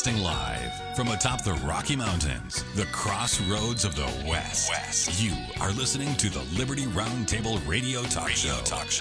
Broadcasting live from atop the Rocky Mountains, the crossroads of the West. You are listening to the Liberty Roundtable Radio Talk Show.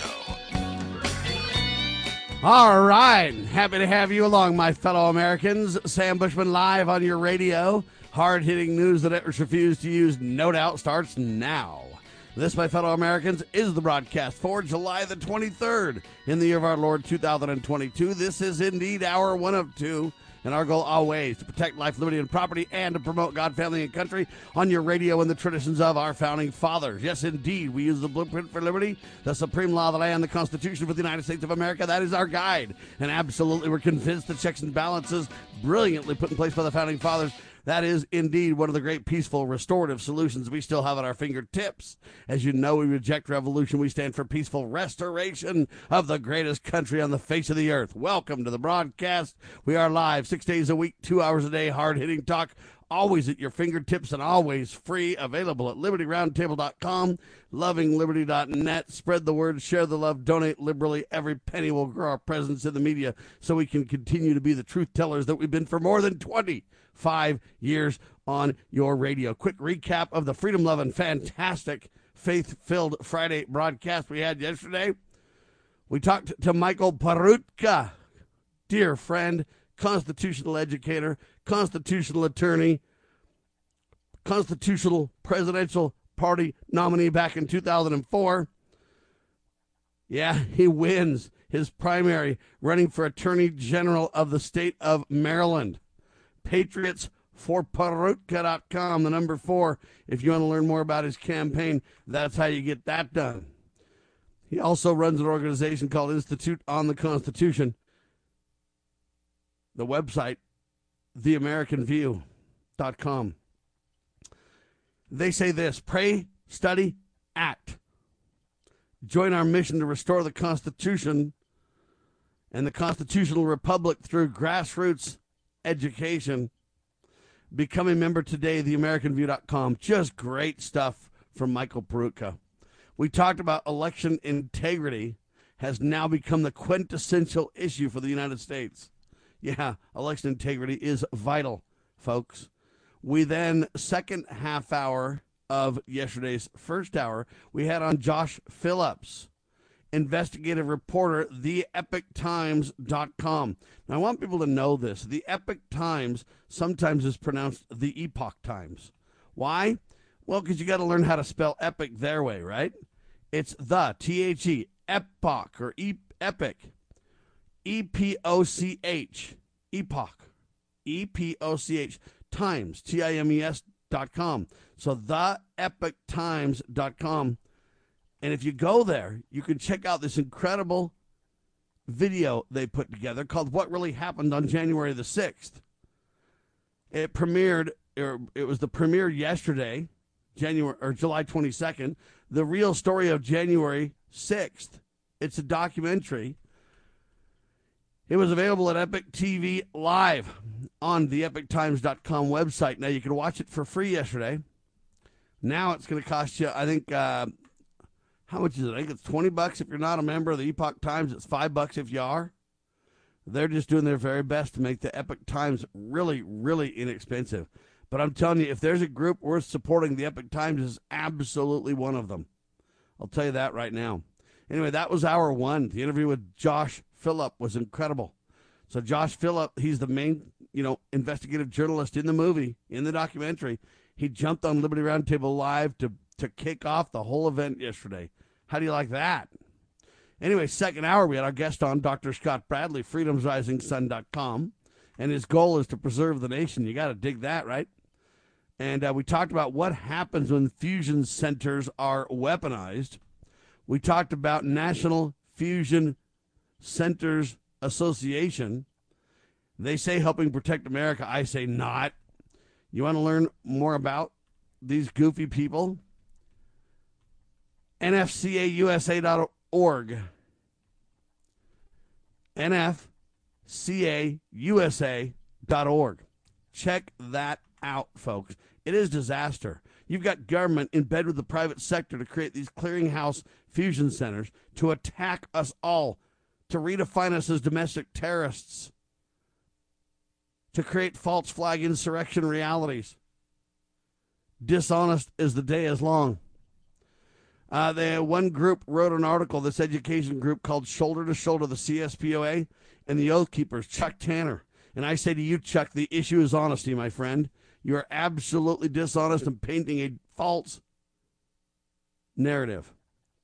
All right. Happy to have you along, my fellow Americans. Sam Bushman live on your radio. Hard-hitting news that others refuse to use, no doubt, starts now. This, my fellow Americans, is the broadcast for July the 23rd in the year of our Lord 2022. This is indeed hour 1 of 2, and our goal always to protect life, liberty, and property, and to promote God, family, and country on your radio and the traditions of our founding fathers. Yes, indeed, we use the blueprint for liberty, the supreme law of the land, the Constitution for the United States of America. That is our guide, and absolutely we're convinced the checks and balances brilliantly put in place by the founding fathers. That is indeed one of the great peaceful restorative solutions we still have at our fingertips. As you know, we reject revolution. We stand for peaceful restoration of the greatest country on the face of the earth. Welcome to the broadcast. We are live 6 days a week, 2 hours a day, hard-hitting talk, always at your fingertips and always free, available at libertyroundtable.com, lovingliberty.net. Spread the word, share the love, donate liberally. Every penny will grow our presence in the media so we can continue to be the truth tellers that we've been for more than 25 years on your radio. Quick recap of the freedom-loving, fantastic, faith-filled Friday broadcast we had yesterday. We talked to Michael Peroutka, dear friend, constitutional educator, constitutional attorney, constitutional presidential party nominee back in 2004. Yeah, he wins his primary running for Attorney General of the state of Maryland. PatriotsForPeroutka.com, the number 4. If you want to learn more about his campaign, that's how you get that done. He also runs an organization called Institute on the Constitution. The website, theamericanview.com. They say this: pray, study, act. Join our mission to restore the Constitution and the constitutional republic through grassroots education. Become a member today, theamericanview.com. Just great stuff from Michael Peroutka. We talked about election integrity has now become the quintessential issue for the United States. Yeah, election integrity is vital, folks. We then, second half hour of yesterday's first hour, we had on Josh Phillips, investigative reporter, theepochtimes.com. Now, I want people to know this. The Epoch Times sometimes is pronounced the Epoch Times. Why? Well, because you got to learn how to spell epic their way, right? It's the, T-H-E, epoch, or epic, E-P-O-C-H, epoch, E-P-O-C-H, times, T-I-M-E-S.com. So theepochtimes.com. And if you go there, you can check out this incredible video they put together called What Really Happened on January the 6th. It premiered, or it was the premiere yesterday, July 22nd, the real story of January 6th. It's a documentary. It was available at Epoch TV Live on the epochtimes.com website. Now, you can watch it for free yesterday. Now it's going to cost you, I think, how much is it? I think it's $20 if you're not a member of the Epoch Times. It's $5 if you are. They're just doing their very best to make the Epoch Times really, really inexpensive. But I'm telling you, if there's a group worth supporting, the Epoch Times is absolutely one of them. I'll tell you that right now. Anyway, that was hour 1. The interview with Josh Phillip was incredible. So Josh Phillip, he's the main, investigative journalist in the movie, in the documentary. He jumped on Liberty Roundtable Live to kick off the whole event yesterday. How do you like that? Anyway, second hour, we had our guest on, Dr. Scott Bradley, freedomsrisingsun.com, and his goal is to preserve the nation. You got to dig that, right? And we talked about what happens when fusion centers are weaponized. We talked about National Fusion Centers Association. They say helping protect America. I say not. You want to learn more about these goofy people? NFCAUSA.org. NFCAUSA.org. Check that out, folks. It is disaster. You've got government in bed with the private sector to create these clearinghouse fusion centers to attack us all, to redefine us as domestic terrorists, to create false flag insurrection realities. Dishonest as the day is long. One group wrote an article, this education group called Shoulder to Shoulder, the CSPOA and the Oath Keepers, Chuck Tanner. And I say to you, Chuck, the issue is honesty, my friend. You are absolutely dishonest and painting a false narrative.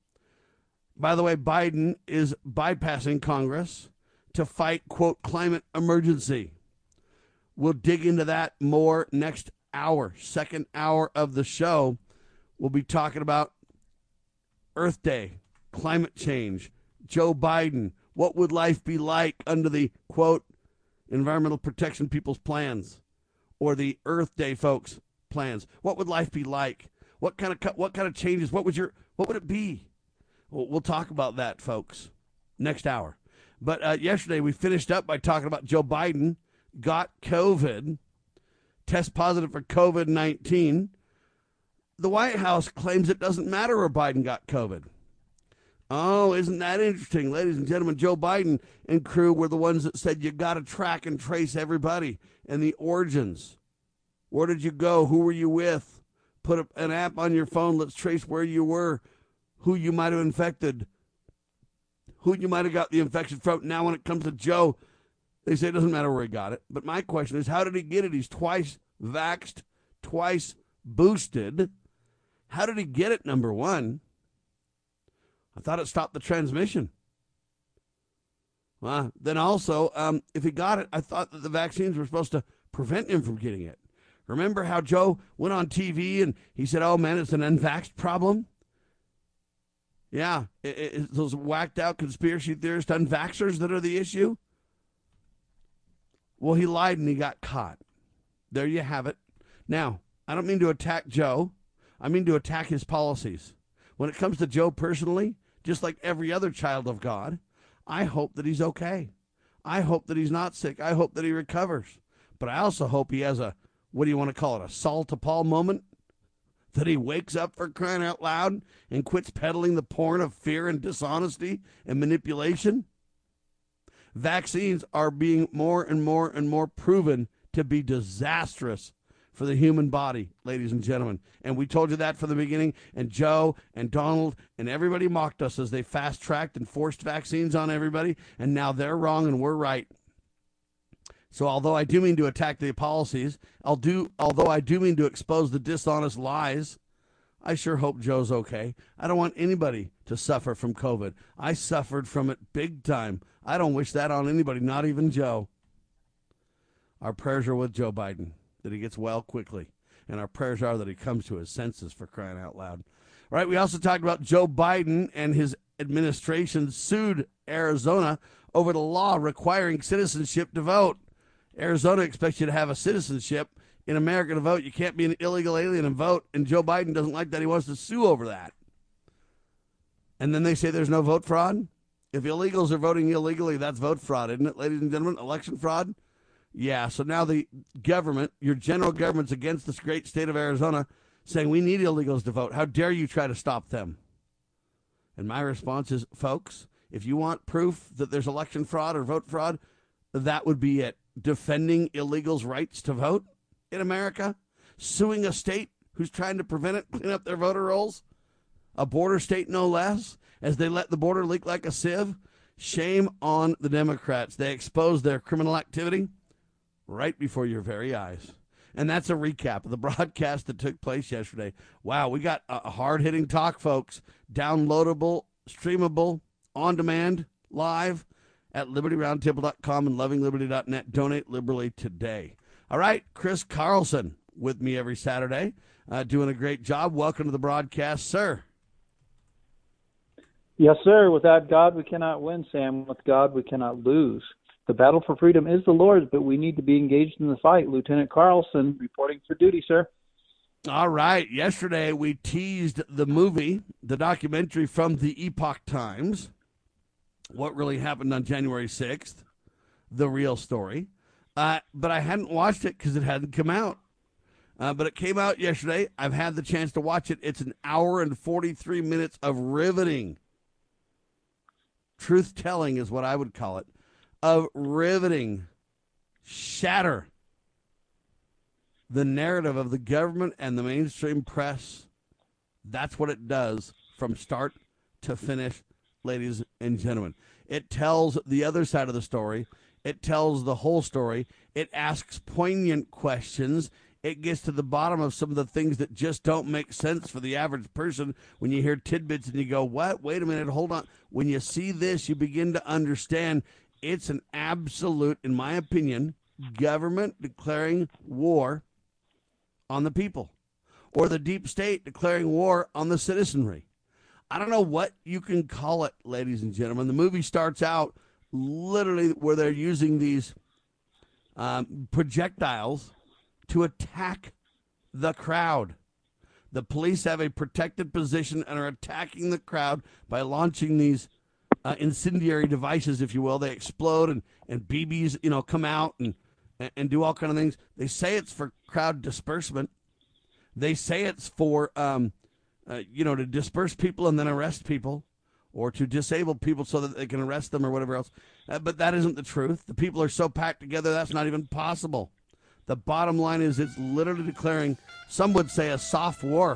By the way, Biden is bypassing Congress to fight, quote, climate emergency. We'll dig into that more next hour. Second hour of the show, we'll be talking about Earth Day, climate change, Joe Biden. What would life be like under the, quote, Environmental Protection People's plans or the Earth Day folks' plans? What would life be like? What kind of changes? What would it be? We'll talk about that, folks, next hour. But yesterday we finished up by talking about Joe Biden got COVID, test positive for COVID-19. The White House claims it doesn't matter where Biden got COVID. Oh, isn't that interesting? Ladies and gentlemen, Joe Biden and crew were the ones that said you got to track and trace everybody and the origins. Where did you go? Who were you with? Put an app on your phone. Let's trace where you were, who you might have infected, who you might have got the infection from. Now when it comes to Joe, they say it doesn't matter where he got it. But my question is, how did he get it? He's twice vaxxed, twice boosted. How did he get it, number one? I thought it stopped the transmission. Well, then also, if he got it, I thought that the vaccines were supposed to prevent him from getting it. Remember how Joe went on TV and he said, oh, man, it's an unvaxxed problem? Yeah, it's those whacked out conspiracy theorist unvaxxers that are the issue. Well, he lied and he got caught. There you have it. Now, I don't mean to attack Joe. I mean to attack his policies. When it comes to Joe personally, just like every other child of God, I hope that he's okay. I hope that he's not sick. I hope that he recovers. But I also hope he has a, what do you want to call it, a Saul to Paul moment? That he wakes up, for crying out loud, and quits peddling the porn of fear and dishonesty and manipulation. Vaccines are being more and more and more proven to be disastrous for the human body, ladies and gentlemen. And we told you that from the beginning. And Joe and Donald and everybody mocked us as they fast-tracked and forced vaccines on everybody. And now they're wrong and we're right. So although I do mean to attack the policies, although I do mean to expose the dishonest lies, I sure hope Joe's okay. I don't want anybody to suffer from COVID. I suffered from it big time. I don't wish that on anybody, not even Joe. Our prayers are with Joe Biden, that he gets well quickly. And our prayers are that he comes to his senses, for crying out loud. All right, we also talked about Joe Biden and his administration sued Arizona over the law requiring citizenship to vote. Arizona expects you to have a citizenship in America to vote. You can't be an illegal alien and vote, and Joe Biden doesn't like that. He wants to sue over that. And then they say there's no vote fraud? If illegals are voting illegally, that's vote fraud, isn't it, ladies and gentlemen? Election fraud? Yeah, so now the government, your general government's against this great state of Arizona, saying we need illegals to vote. How dare you try to stop them? And my response is, folks, if you want proof that there's election fraud or vote fraud, that would be it. Defending illegals' rights to vote in America, suing a state who's trying to prevent it, clean up their voter rolls, a border state no less, as they let the border leak like a sieve. Shame on the Democrats. They exposed their criminal activity right before your very eyes. And that's a recap of the broadcast that took place yesterday. Wow, we got a hard-hitting talk, folks. Downloadable, streamable, on-demand, live at LibertyRoundtable.com and LovingLiberty.net. Donate liberally today. All right, Chris Carlson with me every Saturday, doing a great job. Welcome to the broadcast, sir. Yes, sir. Without God, we cannot win, Sam. With God, we cannot lose. The battle for freedom is the Lord's, but we need to be engaged in the fight. Lieutenant Carlson, reporting for duty, sir. All right. Yesterday, we teased the movie, the documentary from the Epoch Times, What Really Happened on January 6th, the real story. But I hadn't watched it because it hadn't come out. But it came out yesterday. I've had the chance to watch it. It's an hour and 43 minutes of riveting. Truth-telling is what I would call it. Of riveting, shatter the narrative of the government and the mainstream press. That's what it does from start to finish, ladies and gentlemen. It tells the other side of the story. It tells the whole story. It asks poignant questions. It gets to the bottom of some of the things that just don't make sense for the average person. When you hear tidbits and you go, what? Wait a minute, hold on. When you see this, you begin to understand it's an absolute, in my opinion, government declaring war on the people, or the deep state declaring war on the citizenry. I don't know what you can call it, ladies and gentlemen. The movie starts out literally where they're using these projectiles to attack the crowd. The police have a protected position and are attacking the crowd by launching these incendiary devices, if you will. They explode and BBs, come out and do all kind of things. They say it's for crowd disbursement. They say it's for, to disperse people and then arrest people, or to disable people so that they can arrest them or whatever else. But that isn't the truth. The people are so packed together, that's not even possible. The bottom line is it's literally declaring, some would say, a soft war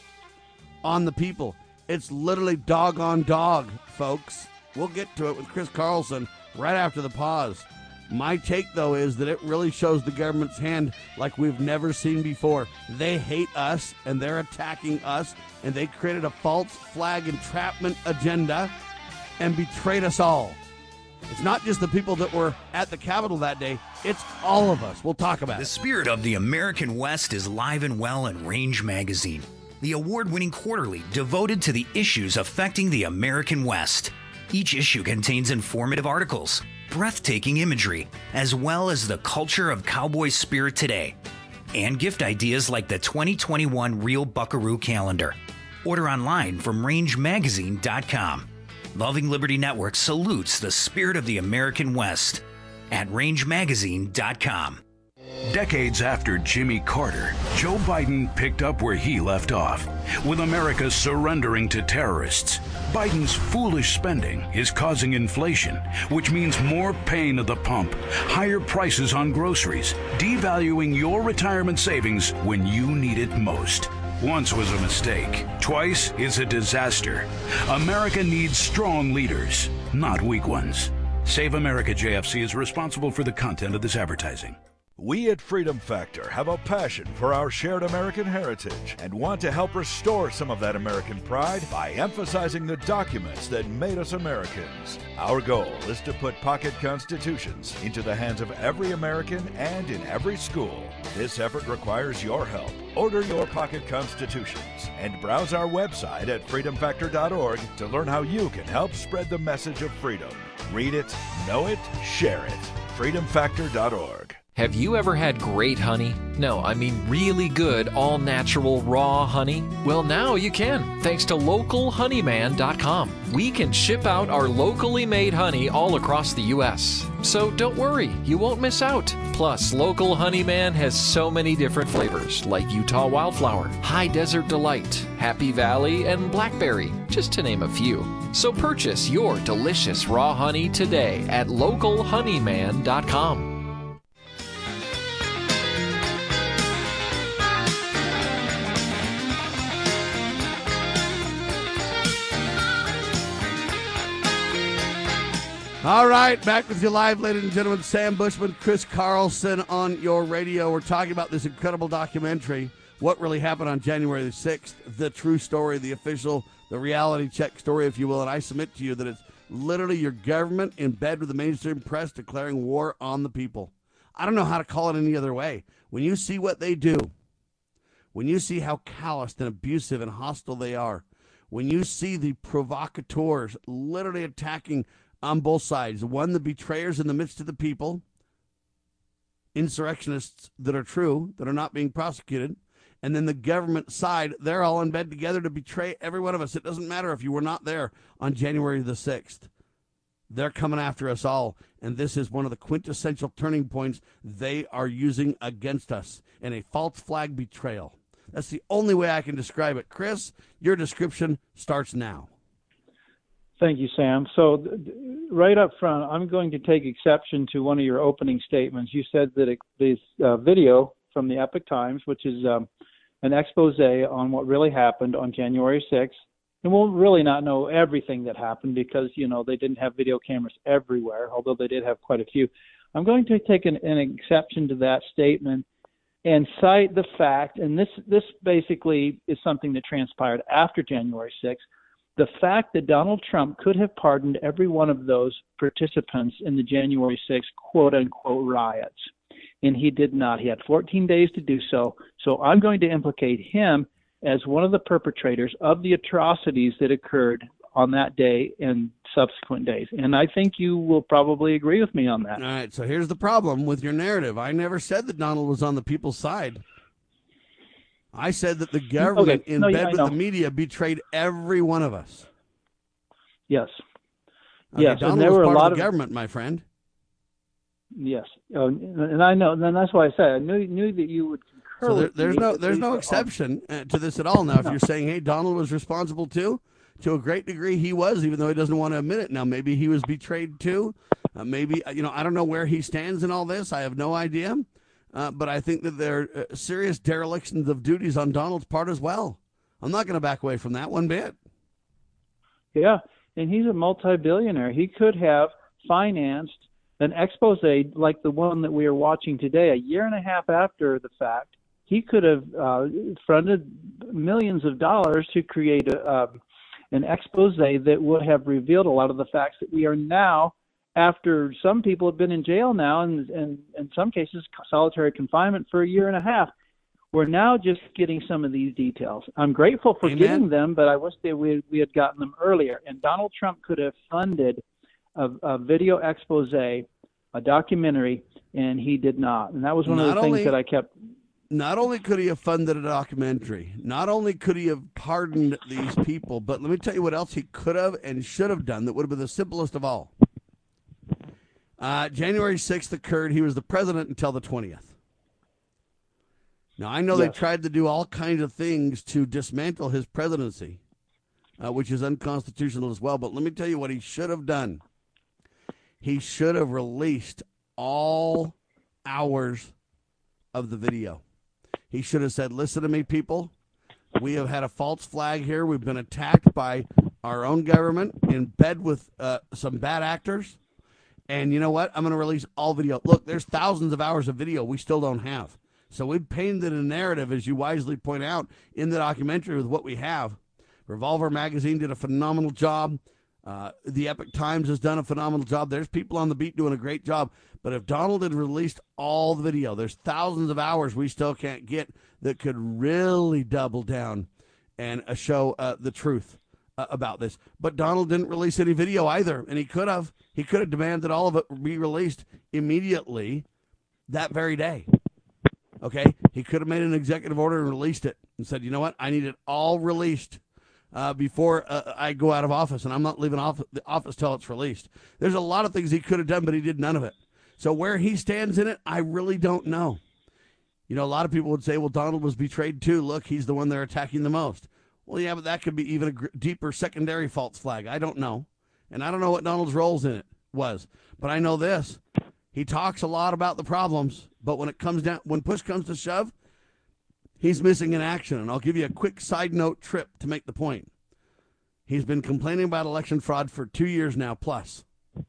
on the people. It's literally dog on dog, folks. We'll get to it with Chris Carlson right after the pause. My take, though, is that it really shows the government's hand like we've never seen before. They hate us, and they're attacking us, and they created a false flag entrapment agenda and betrayed us all. It's not just the people that were at the Capitol that day. It's all of us. We'll talk about it. The spirit of the American West is live and well in Range Magazine, the award-winning quarterly devoted to the issues affecting the American West. Each issue contains informative articles, breathtaking imagery, as well as the culture of cowboy spirit today, and gift ideas like the 2021 Real Buckaroo calendar. Order online from rangemagazine.com. Loving Liberty Network salutes the spirit of the American West at rangemagazine.com. Decades after Jimmy Carter, Joe Biden picked up where he left off. With America surrendering to terrorists, Biden's foolish spending is causing inflation, which means more pain at the pump, higher prices on groceries, devaluing your retirement savings when you need it most. Once was a mistake. Twice is a disaster. America needs strong leaders, not weak ones. Save America JFC is responsible for the content of this advertising. We at Freedom Factor have a passion for our shared American heritage and want to help restore some of that American pride by emphasizing the documents that made us Americans. Our goal is to put pocket constitutions into the hands of every American and in every school. This effort requires your help. Order your pocket constitutions and browse our website at freedomfactor.org to learn how you can help spread the message of freedom. Read it, know it, share it. freedomfactor.org. Have you ever had great honey? No, I mean really good, all-natural, raw honey? Well, now you can, thanks to localhoneyman.com. We can ship out our locally made honey all across the U.S. So don't worry, you won't miss out. Plus, Local Honeyman has so many different flavors, like Utah Wildflower, High Desert Delight, Happy Valley, and Blackberry, just to name a few. So purchase your delicious raw honey today at localhoneyman.com. All right, back with you live, ladies and gentlemen. Sam Bushman, Chris Carlson on your radio. We're talking about this incredible documentary, What Really Happened on January the 6th, the true story, the official, the reality check story, if you will. And I submit to you that it's literally your government in bed with the mainstream press declaring war on the people. I don't know how to call it any other way. When you see what they do, when you see how calloused and abusive and hostile they are, when you see the provocateurs literally attacking on both sides, one, the betrayers in the midst of the people, insurrectionists that are true, that are not being prosecuted, and then the government side, they're all in bed together to betray every one of us. It doesn't matter if you were not there on January the 6th. They're coming after us all, and this is one of the quintessential turning points they are using against us in a false flag betrayal. That's the only way I can describe it. Chris, your description starts now. Thank you, Sam. So right up front, I'm going to take exception to one of your opening statements. You said that this video from the Epoch Times, which is an expose on what really happened on January 6th. And we'll really not know everything that happened because, they didn't have video cameras everywhere, although they did have quite a few. I'm going to take an exception to that statement and cite the fact, and this basically is something that transpired after January 6th, the fact that Donald Trump could have pardoned every one of those participants in the January 6th quote-unquote riots. And he did not. He had 14 days to do so. So I'm going to implicate him as one of the perpetrators of the atrocities that occurred on that day and subsequent days. And I think you will probably agree with me on that. All right, so here's the problem with your narrative. I never said that Donald was on the people's side. I said that the government in bed with the media betrayed every one of us. Yes. Okay, yes, Donald and there was were part a lot of the government, my friend. Yes, and I know, and that's why I said I knew that you would concur. So with there's me no exception to this at all. Now, if you're saying, hey, Donald was responsible too, to a great degree he was, even though he doesn't want to admit it. Now, maybe he was betrayed too. Maybe, I don't know where he stands in all this. I have no idea. But I think that there are serious derelictions of duties on Donald's part as well. I'm not going to back away from that one bit. Yeah, and he's a multi-billionaire. He could have financed an expose like the one that we are watching today, a year and a half after the fact. He could have funded millions of dollars to create an expose that would have revealed a lot of the facts that we are now, after some people have been in jail now, and in some cases solitary confinement for a year and a half. We're now just getting some of these details. I'm grateful for getting them, but I wish that we had gotten them earlier. And Donald Trump could have funded a video expose, a documentary, and he did not. And that was one of the things that I kept. Not only could he have funded a documentary, not only could he have pardoned these people, but let me tell you what else he could have and should have done that would have been the simplest of all. January 6th occurred. He was the president until the 20th. Now, I know they tried to do all kinds of things to dismantle his presidency, which is unconstitutional as well. But let me tell you what he should have done. He should have released all hours of the video. He should have said, listen to me, people. We have had a false flag here. We've been attacked by our own government in bed with some bad actors. And you know what? I'm going to release all video. Look, there's thousands of hours of video we still don't have. So we've painted a narrative, as you wisely point out, in the documentary with what we have. Revolver Magazine did a phenomenal job. The Epoch Times has done a phenomenal job. There's people on the beat doing a great job. But if Donald had released all the video, there's thousands of hours we still can't get that could really double down and show the truth about this. But Donald didn't release any video either, and he could have. He could have demanded all of it be released immediately that very day. Okay? He could have made an executive order and released it and said, you know what? I need it all released before I go out of office, and I'm not leaving the office till it's released. There's a lot of things he could have done, but he did none of it. So where he stands in it, I really don't know. You know, a lot of people would say, well, Donald was betrayed too. Look, he's the one they're attacking the most. Well, yeah, but that could be even a deeper secondary false flag. I don't know. And I don't know what Donald's roles in it was. But I know this. He talks a lot about the problems, but when push comes to shove, he's missing in action. And I'll give you a quick side note trip to make the point. He's been complaining about election fraud for 2 years now, plus.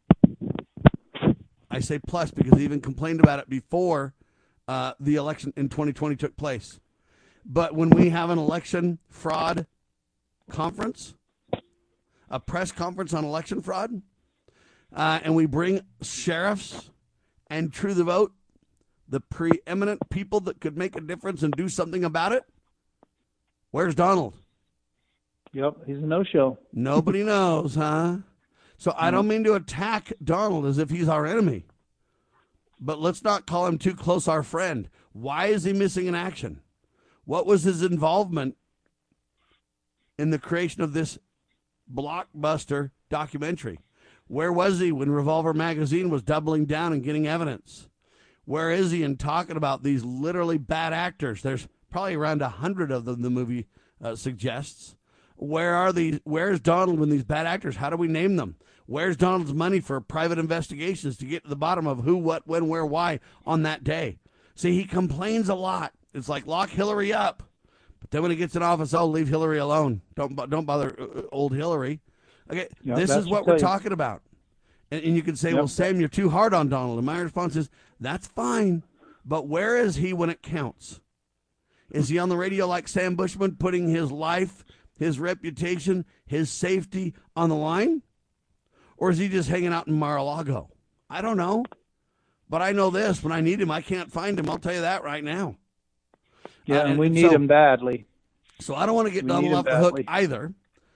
I say plus because he even complained about it before the election in 2020 took place. But when we have an election fraud conference, a press conference on election fraud, and we bring sheriffs and True the Vote, the preeminent people that could make a difference and do something about it, where's Donald? Yep, he's a no-show. Nobody knows, huh? So I don't mean to attack Donald as if he's our enemy, but let's not call him too close our friend. Why is he missing in action? What was his involvement in the creation of this blockbuster documentary? Where was he when Revolver Magazine was doubling down and getting evidence? Where is he in talking about these literally bad actors? There's probably around 100 of them, the movie suggests. Where's Donald when these bad actors, how do we name them? Where's Donald's money for private investigations to get to the bottom of who, what, when, where, why on that day? See, he complains a lot. It's like, lock Hillary up. But then when he gets in office, leave Hillary alone. Don't bother old Hillary. Okay, Yep, this is what we're talking about. And you can say, well, Sam, you're too hard on Donald. And my response is, that's fine. But where is he when it counts? Is he on the radio like Sam Bushman, putting his life, his reputation, his safety on the line? Or is he just hanging out in Mar-a-Lago? I don't know. But I know this. When I need him, I can't find him. I'll tell you that right now. Yeah, and we need him badly. So I don't want to get Donald off the hook either.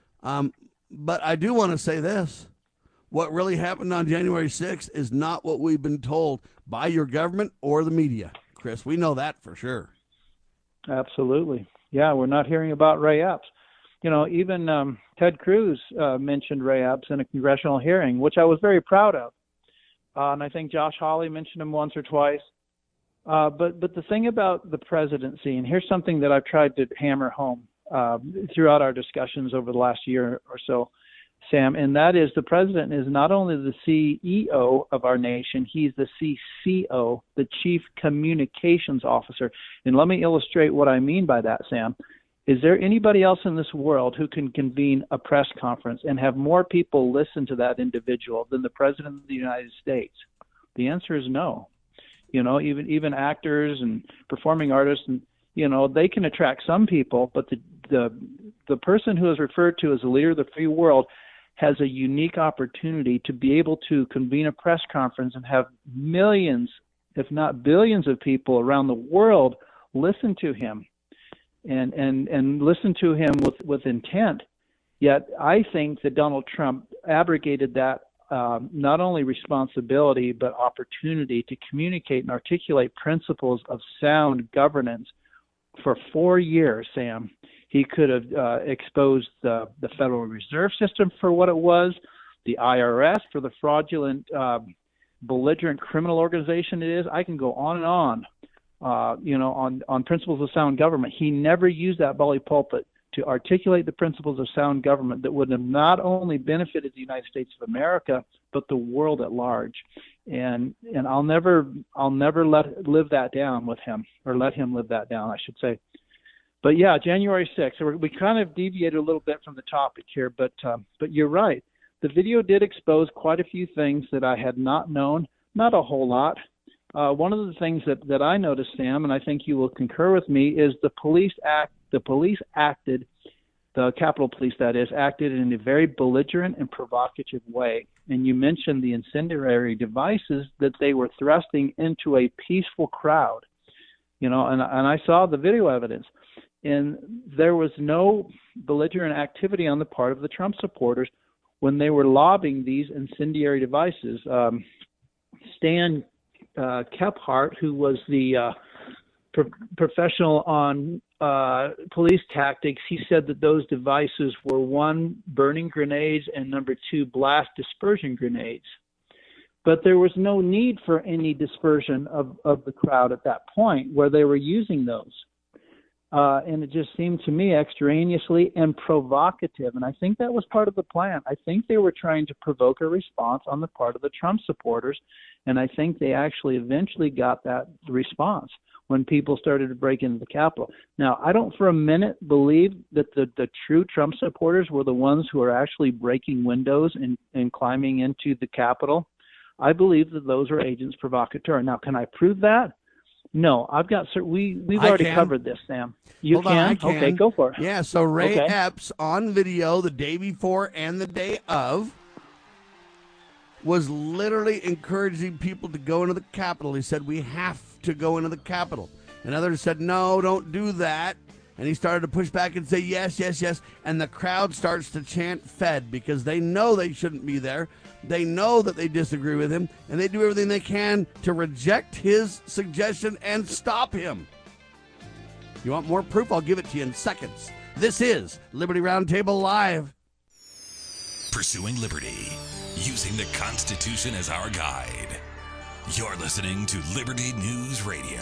But I do want to say this. What really happened on January 6th is not what we've been told by your government or the media, Chris. We know that for sure. Absolutely. Yeah, we're not hearing about Ray Epps. You know, even Ted Cruz mentioned Ray Epps in a congressional hearing, which I was very proud of. And I think Josh Hawley mentioned him once or twice. But the thing about the presidency, and here's something that I've tried to hammer home throughout our discussions over the last year or so, Sam, and that is the president is not only the CEO of our nation, he's the CCO, the Chief Communications Officer. And let me illustrate what I mean by that, Sam. Is there anybody else in this world who can convene a press conference and have more people listen to that individual than the president of the United States? The answer is no. You know, even actors and performing artists, and you know, they can attract some people, but the person who is referred to as the leader of the free world has a unique opportunity to be able to convene a press conference and have millions, if not billions, of people around the world listen to him and listen to him with intent. Yet I think that Donald Trump abrogated that not only responsibility but opportunity to communicate and articulate principles of sound governance for 4 years, Sam. He could have exposed the Federal Reserve System for what it was, the IRS for the fraudulent, belligerent criminal organization it is. I can go on and on, on principles of sound government. He never used that bully pulpit to articulate the principles of sound government that would have not only benefited the United States of America, but the world at large. And I'll never live that down with him, or let him live that down, I should say. But yeah, January 6th. We kind of deviated a little bit from the topic here, but you're right. The video did expose quite a few things that I had not known, not a whole lot. One of the things that I noticed, Sam, and I think you will concur with me, is the police acted, the Capitol Police that is, acted in a very belligerent and provocative way. And you mentioned the incendiary devices that they were thrusting into a peaceful crowd, and I saw the video evidence. And there was no belligerent activity on the part of the Trump supporters when they were lobbing these incendiary devices. Stan Kephart, who was the professional on police tactics, he said that those devices were, 1, burning grenades, and 2, blast dispersion grenades. But there was no need for any dispersion of the crowd at that point where they were using those. And it just seemed to me extraneously and provocative. And I think that was part of the plan. I think they were trying to provoke a response on the part of the Trump supporters. And I think they actually eventually got that response when people started to break into the Capitol. Now, I don't for a minute believe that the true Trump supporters were the ones who are actually breaking windows and climbing into the Capitol. I believe that those are agents provocateur. Now, can I prove that? No, I've got. We've already covered this, Sam. You can? Okay, go for it. Yeah. So Ray Epps on video the day before and the day of was literally encouraging people to go into the Capitol. He said, "We have to go into the Capitol," and others said, "No, don't do that." And he started to push back and say, "Yes, yes, yes." And the crowd starts to chant "Fed" because they know they shouldn't be there. They know that they disagree with him, and they do everything they can to reject his suggestion and stop him. You want more proof? I'll give it to you in seconds. This is Liberty Roundtable Live. Pursuing liberty, using the Constitution as our guide. You're listening to Liberty News Radio.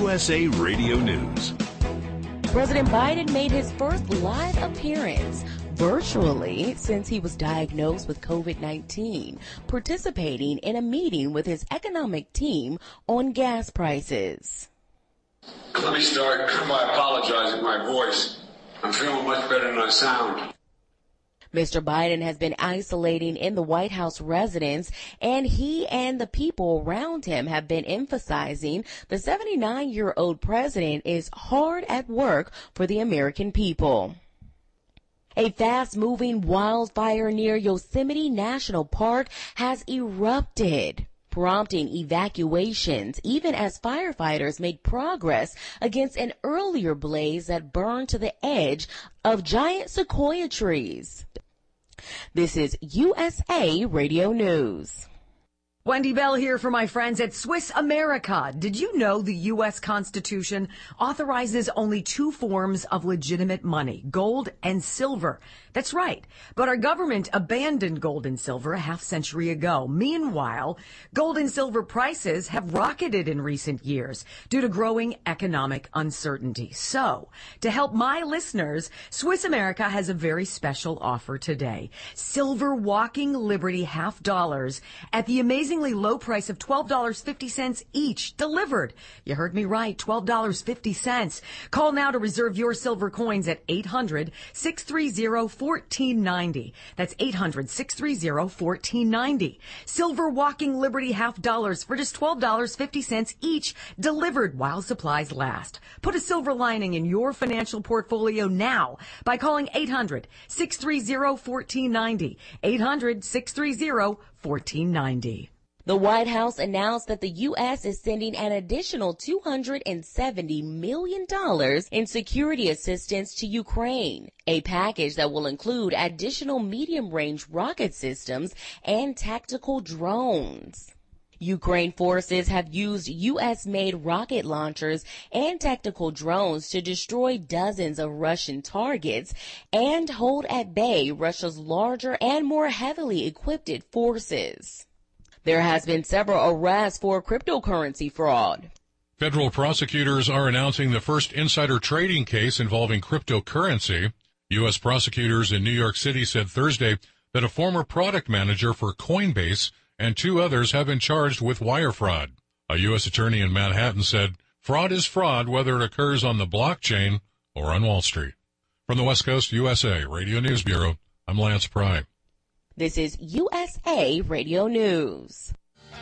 USA Radio News. President Biden made his first live appearance virtually since he was diagnosed with COVID-19, participating in a meeting with his economic team on gas prices. Let me start by apologizing for my voice. I'm feeling much better than I sound. Mr. Biden has been isolating in the White House residence, and he and the people around him have been emphasizing the 79-year-old president is hard at work for the American people. A fast-moving wildfire near Yosemite National Park has erupted, prompting evacuations even as firefighters make progress against an earlier blaze that burned to the edge of giant sequoia trees. This is USA Radio News. Wendy Bell here for my friends at Swiss America. Did you know the U.S. Constitution authorizes only two forms of legitimate money, gold and silver? That's right. But our government abandoned gold and silver a half-century ago. Meanwhile, gold and silver prices have rocketed in recent years due to growing economic uncertainty. So, to help my listeners, Swiss America has a very special offer today. Silver Walking Liberty $half at the amazingly low price of $12.50 each, delivered. You heard me right, $12.50. Call now to reserve your silver coins at 800-630-1490. That's 800-630-1490. Silver Walking Liberty $half for just $12.50 each, delivered while supplies last. Put a silver lining in your financial portfolio now by calling 800-630-1490. 800-630-1490. The White House announced that the U.S. is sending an additional $270 million in security assistance to Ukraine, a package that will include additional medium-range rocket systems and tactical drones. Ukraine forces have used U.S.-made rocket launchers and tactical drones to destroy dozens of Russian targets and hold at bay Russia's larger and more heavily equipped forces. There has been several arrests for cryptocurrency fraud. Federal prosecutors are announcing the first insider trading case involving cryptocurrency. U.S. prosecutors in New York City said Thursday that a former product manager for Coinbase and two others have been charged with wire fraud. A U.S. attorney in Manhattan said, "Fraud is fraud whether it occurs on the blockchain or on Wall Street." From the West Coast USA Radio News Bureau, I'm Lance Pry. This is USA Radio News.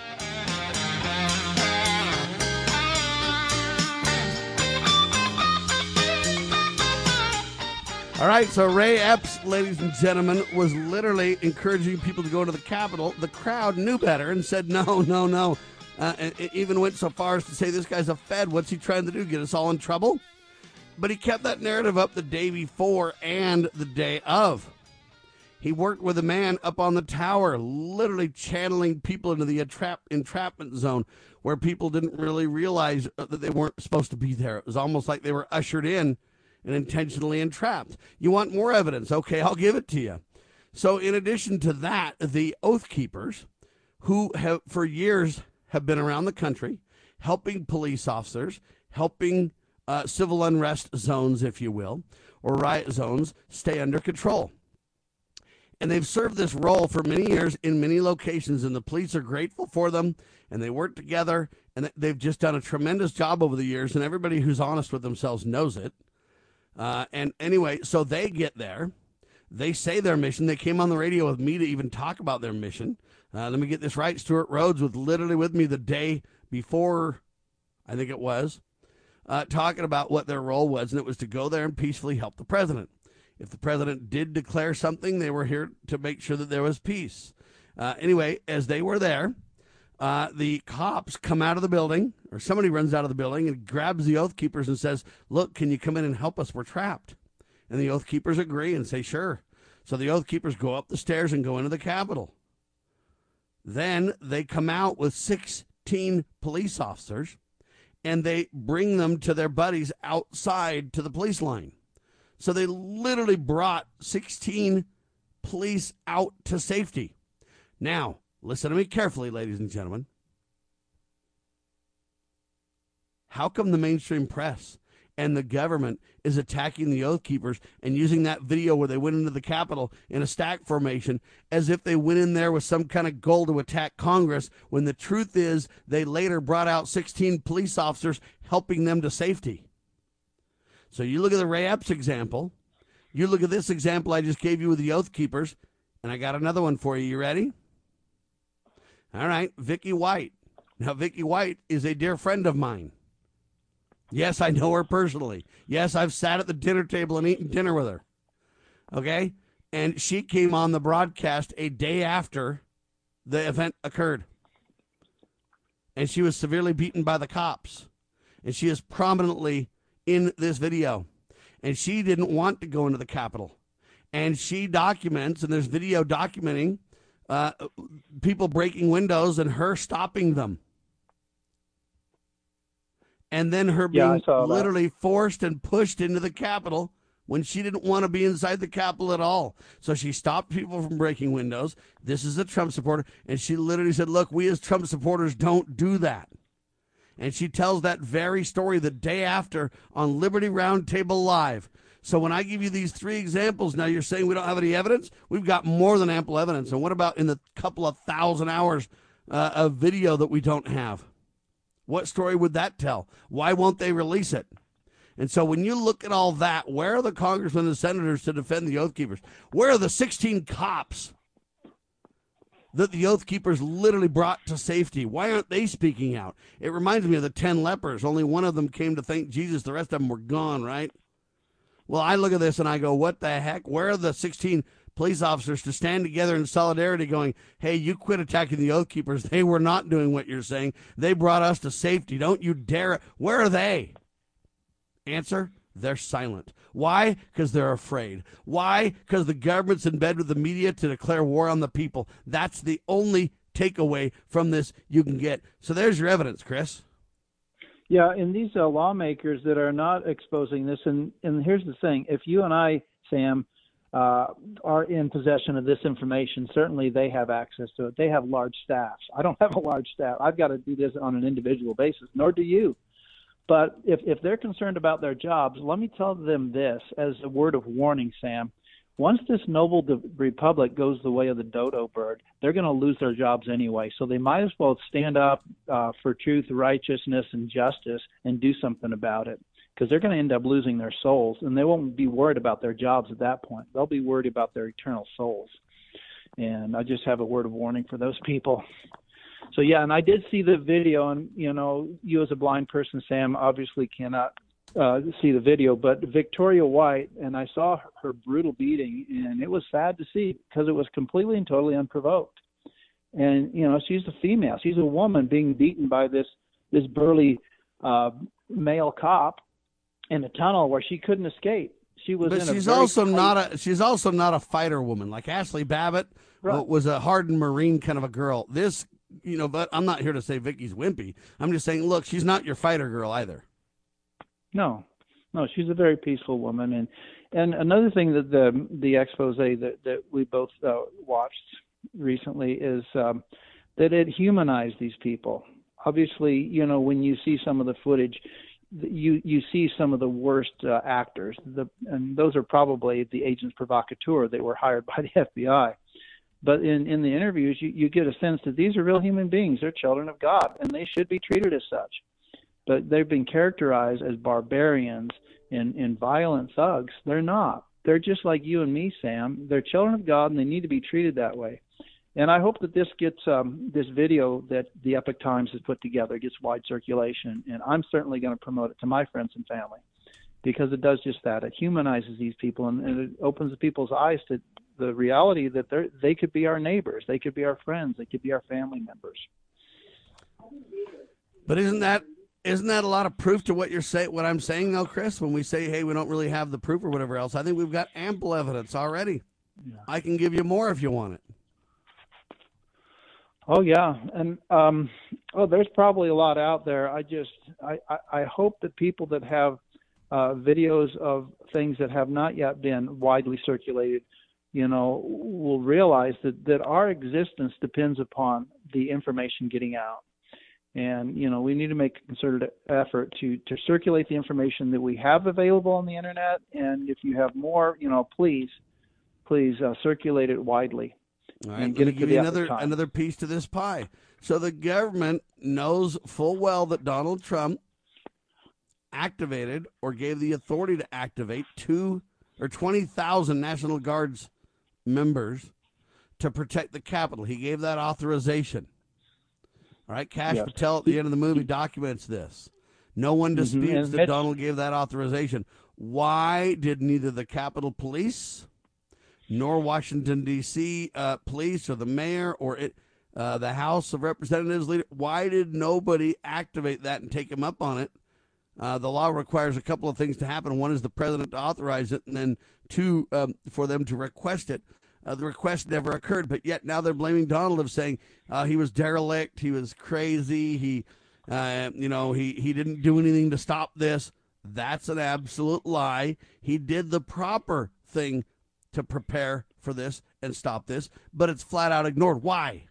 All right, so Ray Epps, ladies and gentlemen, was literally encouraging people to go to the Capitol. The crowd knew better and said, no. It even went so far as to say, this guy's a Fed. What's he trying to do, get us all in trouble? But he kept that narrative up the day before and the day of. He worked with a man up on the tower, literally channeling people into the entrapment zone where people didn't really realize that they weren't supposed to be there. It was almost like they were ushered in and intentionally entrapped. You want more evidence? Okay, I'll give it to you. So in addition to that, the Oath Keepers, who have for years have been around the country, helping police officers, helping civil unrest zones, if you will, or riot zones, stay under control. And they've served this role for many years in many locations, and the police are grateful for them, and they work together, and they've just done a tremendous job over the years, and everybody who's honest with themselves knows it. And anyway, so they get there. They say their mission. They came on the radio with me to even talk about their mission. Let me get this right. Stuart Rhodes was literally with me the day before, I think it was, talking about what their role was, and it was to go there and peacefully help the president. If the president did declare something, they were here to make sure that there was peace. Anyway, as they were there, the cops come out of the building, or somebody runs out of the building and grabs the Oath Keepers and says, "Look, can you come in and help us? We're trapped." And the Oath Keepers agree and say, "Sure." So the Oath Keepers go up the stairs and go into the Capitol. Then they come out with 16 police officers, and they bring them to their buddies outside to the police line. So they literally brought 16 police out to safety. Now, listen to me carefully, ladies and gentlemen. How come the mainstream press and the government is attacking the Oath Keepers and using that video where they went into the Capitol in a stack formation as if they went in there with some kind of goal to attack Congress, when the truth is they later brought out 16 police officers helping them to safety. So you look at the Ray Epps example, you look at this example I just gave you with the Oath Keepers, and I got another one for you. You ready? All right, Vicky White. Now, Vicky White is a dear friend of mine. Yes, I know her personally. Yes, I've sat at the dinner table and eaten dinner with her. Okay? And she came on the broadcast a day after the event occurred. And she was severely beaten by the cops. And she is prominently in this video. And she didn't want to go into the Capitol. And she documents, and there's video documenting people breaking windows and her stopping them. And then her being literally forced and pushed into the Capitol when she didn't want to be inside the Capitol at all. So she stopped people from breaking windows. This is a Trump supporter. And she literally said, look, we as Trump supporters don't do that. And she tells that very story the day after on Liberty Roundtable Live. So when I give you these three examples, now you're saying we don't have any evidence? We've got more than ample evidence. And what about in the couple of 1,000 hours of video that we don't have? What story would that tell? Why won't they release it? And so when you look at all that, where are the congressmen and senators to defend the Oath Keepers? Where are the 16 cops that the Oath Keepers literally brought to safety? Why aren't they speaking out? It reminds me of the 10 lepers. Only one of them came to thank Jesus. The rest of them were gone, right? Well, I look at this and I go, what the heck? Where are the 16 police officers to stand together in solidarity going, hey, you quit attacking the Oath Keepers. They were not doing what you're saying. They brought us to safety. Don't you dare. Where are they? Answer, they're silent. Why? Because they're afraid. Why? Because the government's in bed with the media to declare war on the people. That's the only takeaway from this you can get. So there's your evidence, Chris. Yeah, and these lawmakers that are not exposing this, and here's the thing, if you and I, Sam, are in possession of this information, certainly they have access to it. They have large staffs. I don't have a large staff. I've got to do this on an individual basis, nor do you. But if they're concerned about their jobs, let me tell them this as a word of warning, Sam. Once this noble republic goes the way of the dodo bird, they're going to lose their jobs anyway. So they might as well stand up for truth, righteousness, and justice and do something about it, because they're going to end up losing their souls, and they won't be worried about their jobs at that point. They'll be worried about their eternal souls. And I just have a word of warning for those people. So, yeah, and I did see the video, and, you know, you as a blind person, Sam, obviously cannot see the video, but Victoria White, and I saw her brutal beating, and it was sad to see because it was completely and totally unprovoked. And, you know, she's a female. She's a woman being beaten by this burly male cop in a tunnel where she couldn't escape. She was. But she's also not a fighter woman like Ashley Babbitt. Right. Was a hardened Marine kind of a girl. This, you know, but I'm not here to say Vicky's wimpy. I'm just saying, look, she's not your fighter girl either. No, she's a very peaceful woman. And another thing that the expose that we both watched recently is that it humanized these people. Obviously, you know, when you see some of the footage, you see some of the worst actors, and those are probably the agents provocateur that were hired by the FBI. But in the interviews, you get a sense that these are real human beings. They're children of God, and they should be treated as such. But they've been characterized as barbarians and violent thugs. They're not. They're just like you and me, Sam. They're children of God, and they need to be treated that way. And I hope that this gets this video that the Epoch Times has put together gets wide circulation. And I'm certainly going to promote it to my friends and family, because it does just that. It humanizes these people, and it opens people's eyes to the reality that they could be our neighbors, they could be our friends, they could be our family members. But isn't that a lot of proof to what I'm saying, though, Chris? When we say, hey, we don't really have the proof or whatever else, I think we've got ample evidence already. Yeah. I can give you more if you want it. Oh yeah, and there's probably a lot out there. I hope that people that have videos of things that have not yet been widely circulated, you know, will realize that our existence depends upon the information getting out. And, we need to make a concerted effort to circulate the information that we have available on the internet. And if you have more, please circulate it widely. All right, and get it to the another piece to this pie. So the government knows full well that Donald Trump activated or gave the authority to activate 20,000 National Guards members to protect the Capitol. He gave that authorization. All right, Kash Patel at the end of the movie documents this. No one disputes that Donald gave that authorization. Why did neither the Capitol Police nor Washington, D.C. Police or the mayor or the House of Representatives leader, why did nobody activate that and take him up on it? The law requires a couple of things to happen. One is the president to authorize it, and then two, for them to request it. The request never occurred, but yet now they're blaming Donald of saying he was derelict, he was crazy, he didn't do anything to stop this. That's an absolute lie. He did the proper thing to prepare for this and stop this, but it's flat out ignored. Why?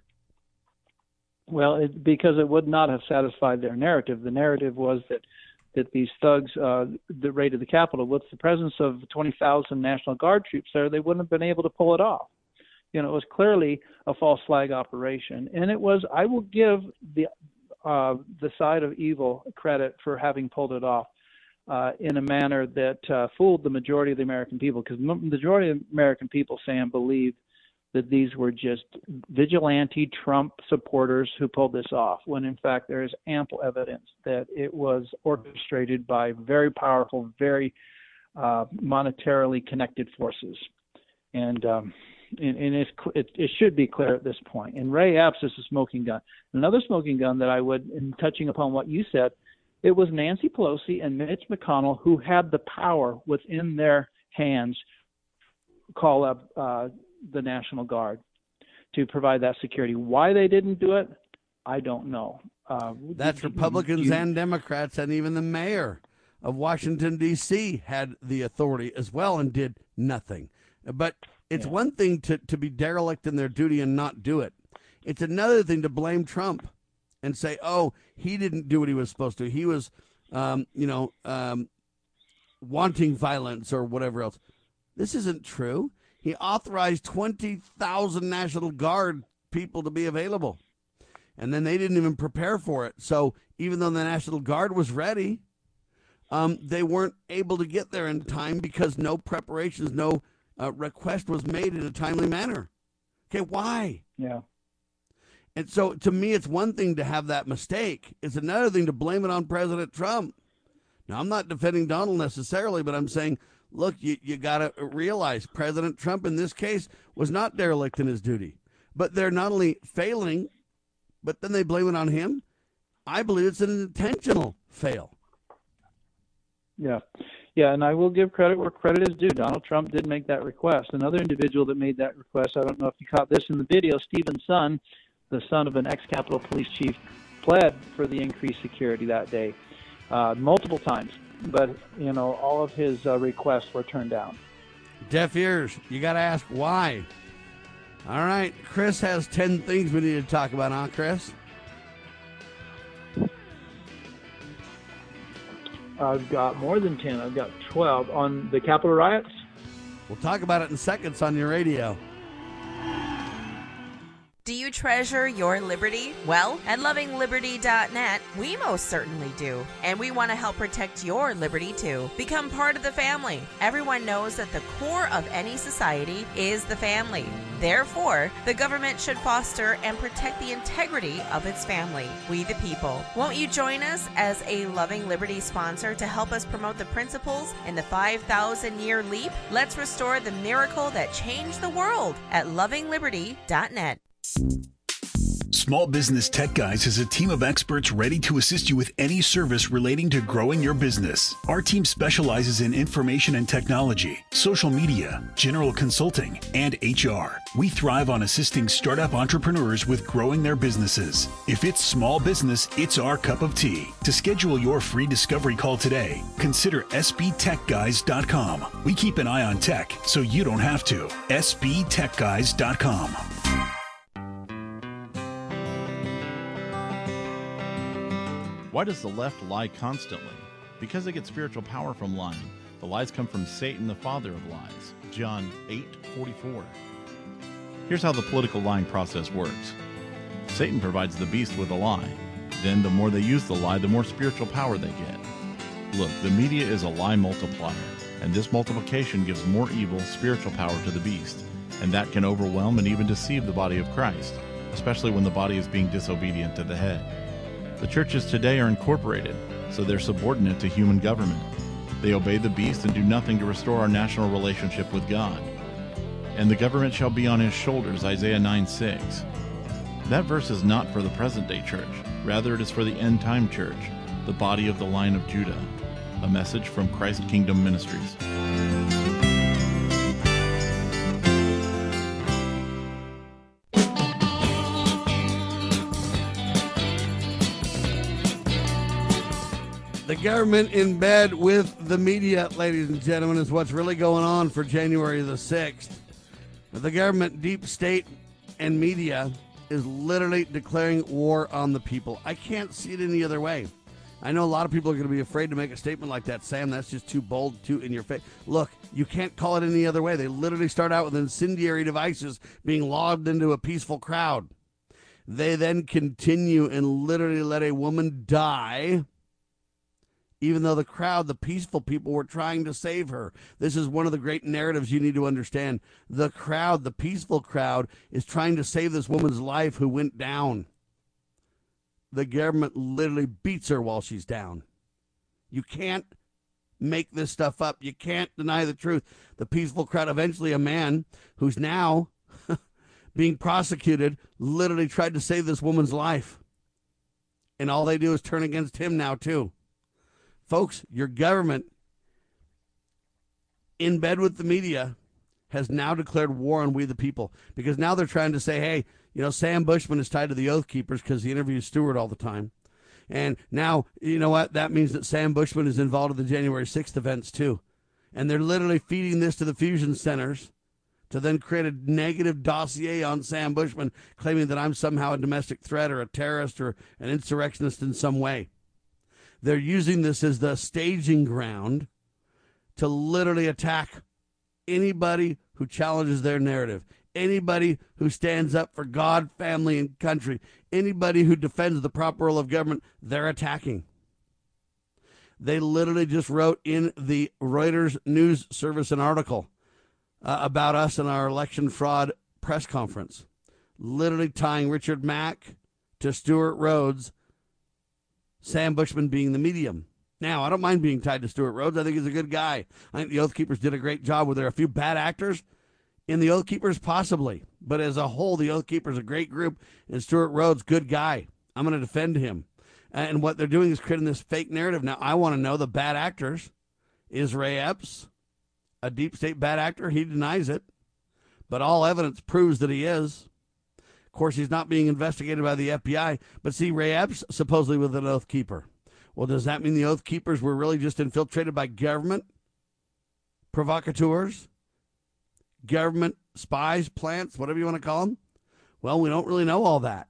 Well, because it would not have satisfied their narrative. The narrative was that these thugs raided the Capitol. With the presence of 20,000 National Guard troops there, they wouldn't have been able to pull it off. It was clearly a false flag operation. And it was, I will give the side of evil credit for having pulled it off in a manner that fooled the majority of the American people, because the majority of American people, Sam, believed that these were just vigilante Trump supporters who pulled this off, when in fact there is ample evidence that it was orchestrated by very powerful, very monetarily connected forces. And it should be clear at this point. And Ray Epps is a smoking gun. Another smoking gun that I would, in touching upon what you said, it was Nancy Pelosi and Mitch McConnell who had the power within their hands call up the National Guard to provide that security. Why they didn't do it, I don't know. That's Republicans and Democrats, and even the mayor of Washington, D.C. had the authority as well and did nothing. But it's one thing to be derelict in their duty and not do it. It's another thing to blame Trump and say, oh, he didn't do what he was supposed to. He was, wanting violence or whatever else. This isn't true. He authorized 20,000 National Guard people to be available. And then they didn't even prepare for it. So even though the National Guard was ready, they weren't able to get there in time because no preparations, no request was made in a timely manner. Okay, why? Yeah. And so to me, it's one thing to have that mistake. It's another thing to blame it on President Trump. Now, I'm not defending Donald necessarily, but I'm saying, look, you got to realize President Trump in this case was not derelict in his duty. But they're not only failing, but then they blame it on him. I believe it's an intentional fail. Yeah. Yeah, and I will give credit where credit is due. Donald Trump did make that request. Another individual that made that request, I don't know if you caught this in the video, Stephen Son, the son of an ex-Capitol Police chief, pled for the increased security that day multiple times. But, all of his requests were turned down. Deaf ears. You got to ask why. All right. Chris has 10 things we need to talk about, huh, Chris? I've got more than 10. I've got 12. On the Capitol riots? We'll talk about it in seconds on your radio. Do you treasure your liberty? Well, at lovingliberty.net, we most certainly do. And we want to help protect your liberty too. Become part of the family. Everyone knows that the core of any society is the family. Therefore, the government should foster and protect the integrity of its family, we the people. Won't you join us as a Loving Liberty sponsor to help us promote the principles in the 5,000-year leap? Let's restore the miracle that changed the world at lovingliberty.net. Small Business Tech Guys is a team of experts ready to assist you with any service relating to growing your business. Our team specializes in information and technology, social media, general consulting, and HR. We thrive on assisting startup entrepreneurs with growing their businesses. If it's small business, it's our cup of tea. To schedule your free discovery call today, consider sbtechguys.com. We keep an eye on tech so you don't have to. sbtechguys.com. Why does the left lie constantly? Because they get spiritual power from lying. The lies come from Satan, the father of lies. John 8:44. Here's how the political lying process works. Satan provides the beast with a lie. Then the more they use the lie, the more spiritual power they get. Look, the media is a lie multiplier, and this multiplication gives more evil spiritual power to the beast, and that can overwhelm and even deceive the body of Christ, especially when the body is being disobedient to the head. The churches today are incorporated, so they're subordinate to human government. They obey the beast and do nothing to restore our national relationship with God. And the government shall be on his shoulders, Isaiah 9:6. That verse is not for the present-day church. Rather, it is for the end-time church, the body of the line of Judah. A message from Christ Kingdom Ministries. The government in bed with the media, ladies and gentlemen, is what's really going on for January the 6th. The government, deep state, and media is literally declaring war on the people. I can't see it any other way. I know a lot of people are going to be afraid to make a statement like that. Sam, that's just too bold, too in your face. Look, you can't call it any other way. They literally start out with incendiary devices being lobbed into a peaceful crowd. They then continue and literally let a woman die, even though the crowd, the peaceful people, were trying to save her. This is one of the great narratives you need to understand. The crowd, the peaceful crowd, is trying to save this woman's life who went down. The government literally beats her while she's down. You can't make this stuff up. You can't deny the truth. The peaceful crowd, eventually a man who's now being prosecuted, literally tried to save this woman's life. And all they do is turn against him now, too. Folks, your government, in bed with the media, has now declared war on we the people. Because now they're trying to say, hey, you know, Sam Bushman is tied to the Oath Keepers because he interviews Stewart all the time. And now, you know what? That means that Sam Bushman is involved in the January 6th events, too. And they're literally feeding this to the fusion centers to then create a negative dossier on Sam Bushman, claiming that I'm somehow a domestic threat or a terrorist or an insurrectionist in some way. They're using this as the staging ground to literally attack anybody who challenges their narrative, anybody who stands up for God, family, and country, anybody who defends the proper role of government, they're attacking. They literally just wrote in the Reuters news service an article about us in our election fraud press conference, literally tying Richard Mack to Stewart Rhodes, Sam Bushman being the medium. Now, I don't mind being tied to Stewart Rhodes. I think he's a good guy. I think the Oath Keepers did a great job. Were there a few bad actors in the Oath Keepers? Possibly. But as a whole, the Oath Keepers a great group, and Stewart Rhodes, good guy. I'm going to defend him. And what they're doing is creating this fake narrative. Now, I want to know the bad actors. Is Ray Epps a deep state bad actor? He denies it. But all evidence proves that he is. Of course, he's not being investigated by the FBI. But see, Ray Epps supposedly was an Oath Keeper. Well, does that mean the Oath Keepers were really just infiltrated by government provocateurs, government spies, plants, whatever you want to call them? Well, we don't really know all that.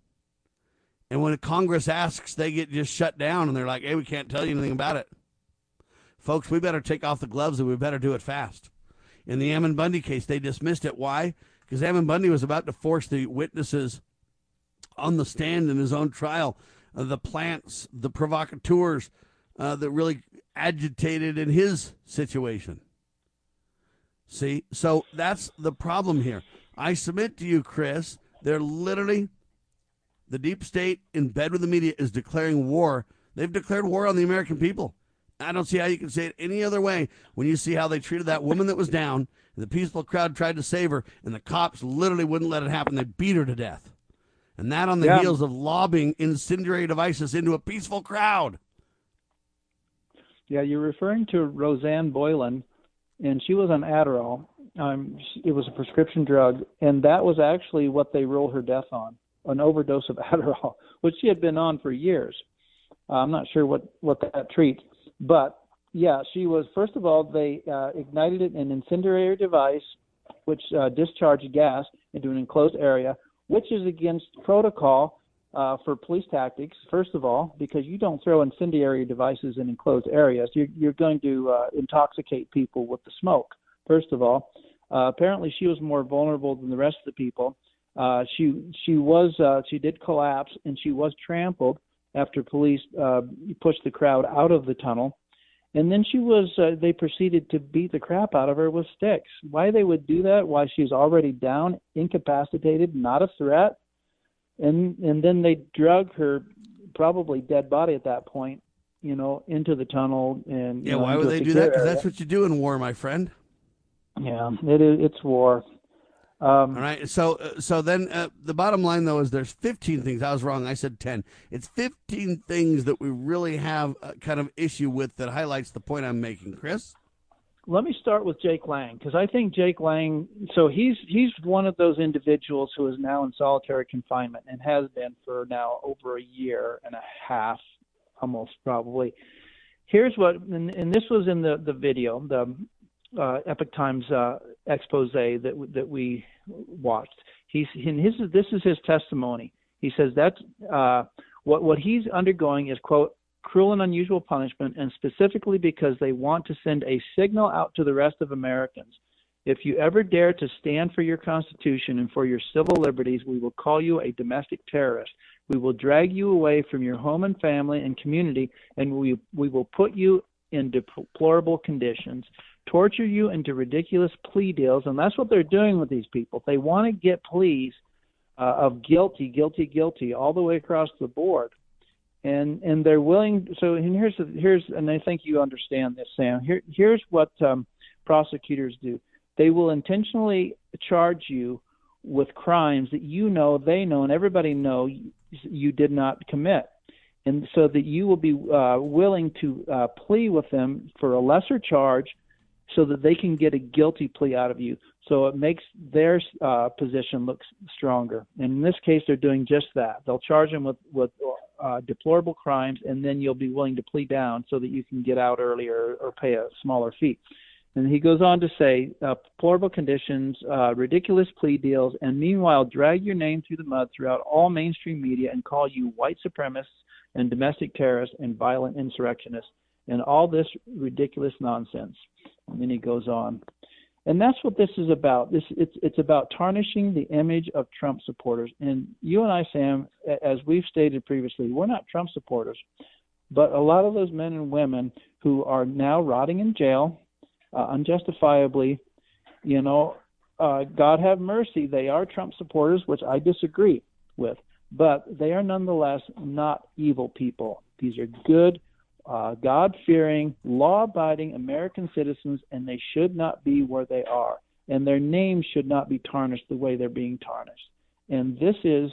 And when Congress asks, they get just shut down, and they're like, hey, we can't tell you anything about it. Folks, we better take off the gloves, and we better do it fast. In the Ammon Bundy case, they dismissed it. Why? Because Ammon Bundy was about to force the witnesses on the stand in his own trial, the plants, the provocateurs that really agitated in his situation. See? So that's the problem here. I submit to you, Chris, they're literally, the deep state in bed with the media is declaring war. They've declared war on the American people. I don't see how you can say it any other way when you see how they treated that woman that was down, and the peaceful crowd tried to save her, and the cops literally wouldn't let it happen. They beat her to death. And that on the heels of lobbing incendiary devices into a peaceful crowd. Yeah, you're referring to Roseanne Boylan, and she was on Adderall. It was a prescription drug, and that was actually what they ruled her death on, an overdose of Adderall, which she had been on for years. I'm not sure what that treats. But, yeah, she was, first of all, they ignited it in an incendiary device, which discharged gas into an enclosed area, which is against protocol for police tactics, first of all, because you don't throw incendiary devices in enclosed areas. You're going to intoxicate people with the smoke, first of all. Apparently, she was more vulnerable than the rest of the people. She did collapse, and she was trampled after police pushed the crowd out of the tunnel. And then they proceeded to beat the crap out of her with sticks. Why they would do that? Why she's already down, incapacitated, not a threat. And then they drug her, probably dead body at that point, into the tunnel. And yeah, why would they do that? Because that's what you do in war, my friend. Yeah, it's war. All right. So then the bottom line, though, is there's 15 things. I was wrong. I said 10. It's 15 things that we really have a kind of issue with that highlights the point I'm making. Chris? Let me start with Jake Lang, because I think Jake Lang, so he's one of those individuals who is now in solitary confinement and has been for now over a year and a half, almost probably. Here's what, and this was in the video, the Epoch Times expose that we watched. This is his testimony. He says that what he's undergoing is, quote, cruel and unusual punishment, and specifically because they want to send a signal out to the rest of Americans. If you ever dare to stand for your Constitution and for your civil liberties, we will call you a domestic terrorist. We will drag you away from your home and family and community, and we will put you in deplorable conditions, torture you into ridiculous plea deals, and that's what they're doing with these people. They want to get pleas of guilty, guilty, guilty all the way across the board. And they're willing. So and here's and I think you understand this, Sam. Here's what prosecutors do. They will intentionally charge you with crimes that they know, and everybody know you did not commit, and so that you will be willing to plea with them for a lesser charge, so that they can get a guilty plea out of you. So it makes their position look stronger. And in this case, they're doing just that. They'll charge them with deplorable crimes, and then you'll be willing to plead down so that you can get out earlier or pay a smaller fee. And he goes on to say, deplorable conditions, ridiculous plea deals, and meanwhile drag your name through the mud throughout all mainstream media and call you white supremacists and domestic terrorists and violent insurrectionists and all this ridiculous nonsense. And then he goes on. And that's what this is about. It's about tarnishing the image of Trump supporters. And you and I, Sam, as we've stated previously, we're not Trump supporters. But a lot of those men and women who are now rotting in jail unjustifiably, God have mercy, they are Trump supporters, which I disagree with. But they are nonetheless not evil people. These are good, God-fearing, law-abiding American citizens, and they should not be where they are. And their names should not be tarnished the way they're being tarnished. And this is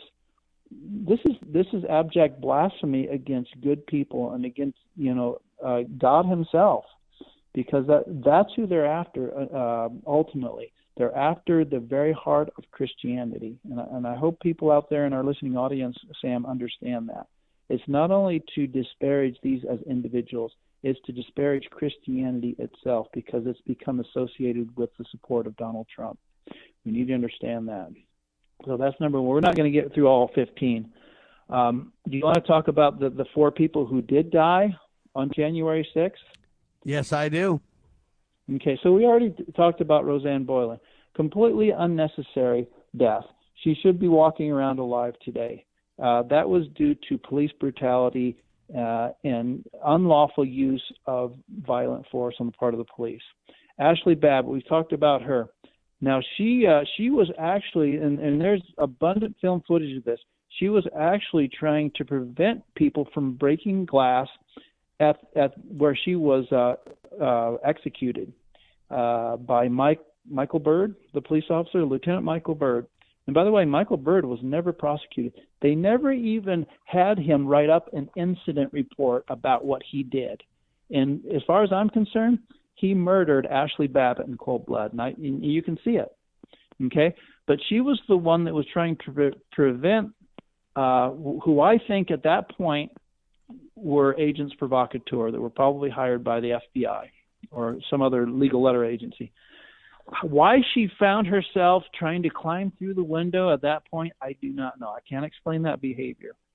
abject blasphemy against good people and against God Himself, because that's who they're after. Ultimately, they're after the very heart of Christianity. And I hope people out there in our listening audience, Sam, understand that. It's not only to disparage these as individuals, it's to disparage Christianity itself, because it's become associated with the support of Donald Trump. We need to understand that. So that's number one. We're not going to get through all 15. Do you want to talk about the 4 people who did die on January 6th? Yes, I do. Okay, so we already talked about Rosanne Boyland. Completely unnecessary death. She should be walking around alive today. That was due to police brutality and unlawful use of violent force on the part of the police. Ashley Babbitt, we've talked about her. Now, she was actually, and there's abundant film footage of this, she was actually trying to prevent people from breaking glass at where she was executed by Michael Byrd, the police officer, Lieutenant Michael Byrd. And by the way, Michael Byrd was never prosecuted. They never even had him write up an incident report about what he did. And as far as I'm concerned, he murdered Ashley Babbitt in cold blood. And you can see it. Okay? But she was the one that was trying to prevent, who I think at that point were agents provocateur that were probably hired by the FBI or some other legal letter agency. Why she found herself trying to climb through the window at that point, I do not know. I can't explain that behavior.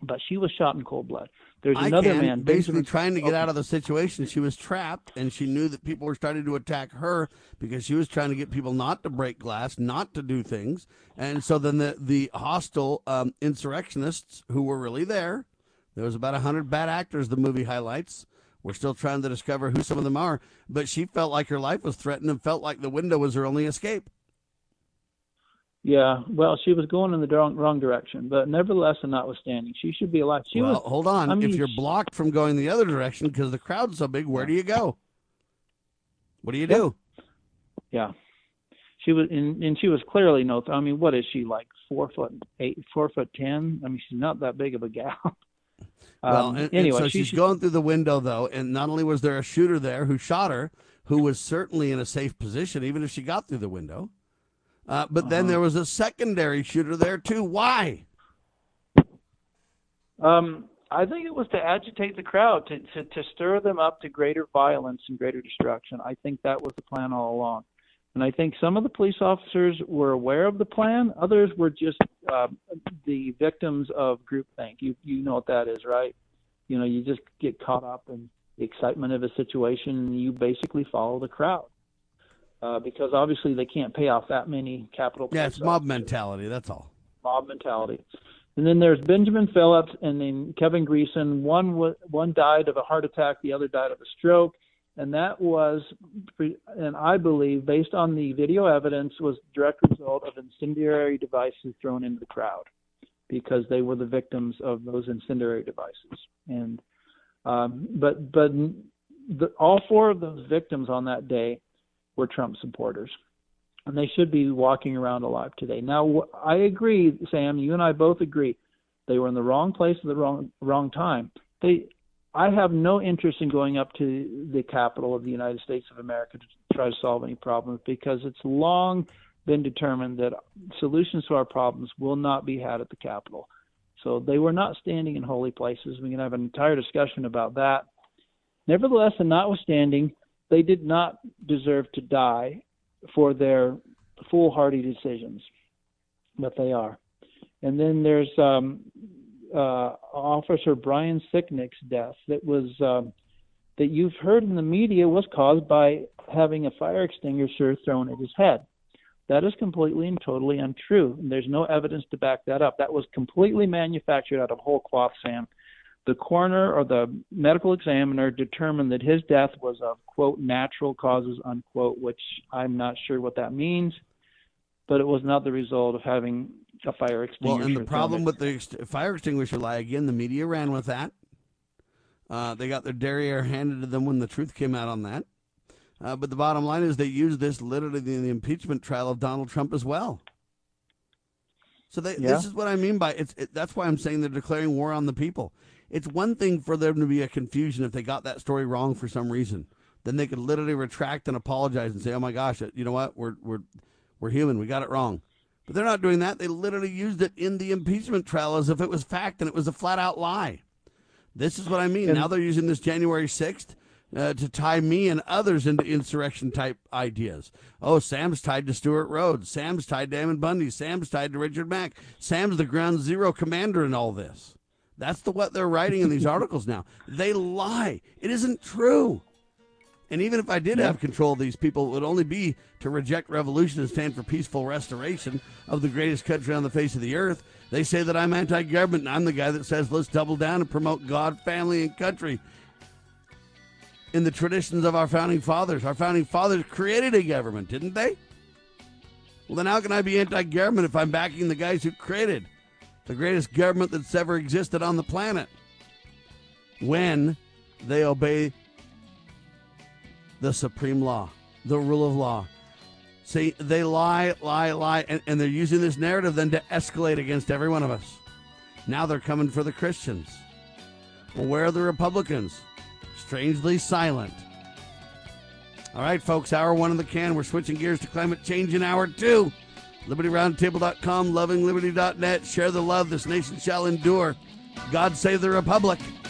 but she was shot in cold blood. There's I another can, man basically trying to get out of the situation. She was trapped, and she knew that people were starting to attack her because she was trying to get people not to break glass, not to do things. And so then the hostile insurrectionists who were really there was about 100 bad actors, the movie highlights. We're still trying to discover who some of them are. But she felt like her life was threatened and felt like the window was her only escape. Yeah, well, she was going in the wrong direction, but nevertheless and notwithstanding, she should be alive. Hold on. I mean, if you're blocked from going the other direction because the crowd's so big, where do you go? What do you do? Yeah, she was, and she was clearly no. I mean, what is she, like 4'8", 4'10"? I mean, she's not that big of a gal. Anyway, so she's going through the window though, and not only was there a shooter there who shot her, who was certainly in a safe position, even if she got through the window. But then there was a secondary shooter there, too. Why? I think it was to agitate the crowd, to stir them up to greater violence and greater destruction. I think that was the plan all along. And I think some of the police officers were aware of the plan. Others were just the victims of groupthink. You know what that is, right? You know, you just get caught up in the excitement of a situation, and you basically follow the crowd. Because obviously they can't pay off that many capital punishments. Yeah, it's mob mentality, that's all. Mob mentality. And then there's Benjamin Phillips and then Kevin Greason. One died of a heart attack, the other died of a stroke. And that was, and I believe, based on the video evidence, was a direct result of incendiary devices thrown into the crowd because they were the victims of those incendiary devices. And all four of those victims on that day were Trump supporters, and they should be walking around alive today. Now, I agree, Sam, you and I both agree, they were in the wrong place at the wrong time. I have no interest in going up to the Capitol of the United States of America to try to solve any problems, because it's long been determined that solutions to our problems will not be had at the Capitol. So they were not standing in holy places. We can have an entire discussion about that. Nevertheless, and notwithstanding, they did not deserve to die for their foolhardy decisions, but they are. And then there's Officer Brian Sicknick's death that was that you've heard in the media was caused by having a fire extinguisher thrown at his head. That is completely and totally untrue. And there's no evidence to back that up. That was completely manufactured out of whole cloth, Sam. The coroner or the medical examiner determined that his death was of, quote, natural causes, unquote, which I'm not sure what that means, but it was not the result of having a fire extinguisher. Well, and the problem with the fire extinguisher lie, again, the media ran with that. They got their derriere handed to them when the truth came out on that. But the bottom line is they used this literally in the impeachment trial of Donald Trump as well. So this is what I mean by that's why I'm saying they're declaring war on the people. It's one thing for there to be a confusion if they got that story wrong for some reason. Then they could literally retract and apologize and say, "Oh my gosh, you know what? We're human. We got it wrong." But they're not doing that. They literally used it in the impeachment trial as if it was fact and it was a flat out lie. This is what I mean. Now they're using this January 6th to tie me and others into insurrection type ideas. Oh, Sam's tied to Stuart Rhodes. Sam's tied to Ammon Bundy. Sam's tied to Richard Mack. Sam's the ground zero commander in all this. That's what they're writing in these articles now. They lie. It isn't true. And even if I did have control of these people, it would only be to reject revolution and stand for peaceful restoration of the greatest country on the face of the earth. They say that I'm anti-government, and I'm the guy that says let's double down and promote God, family, and country in the traditions of our founding fathers. Our founding fathers created a government, didn't they? Well, then how can I be anti-government if I'm backing the guys who created the greatest government that's ever existed on the planet? When they obey the supreme law, the rule of law. See, they lie, and they're using this narrative then to escalate against every one of us. Now they're coming for the Christians. Well, where are the Republicans? Strangely silent. All right, folks, hour one in the can. We're switching gears to climate change in hour two. LibertyRoundtable.com, lovingliberty.net. Share the love. This nation shall endure. God save the Republic.